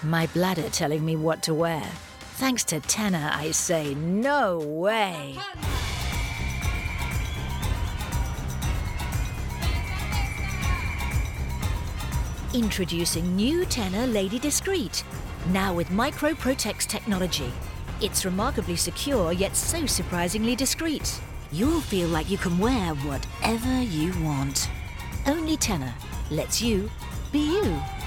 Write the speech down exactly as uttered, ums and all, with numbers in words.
My bladder telling me what to wear. Thanks to Tenor, I say no way. Introducing new Tenor Lady Discreet, now with Micro Protex technology. It's remarkably secure, yet so surprisingly discreet. You'll feel like you can wear whatever you want. Only Tenor lets you be you.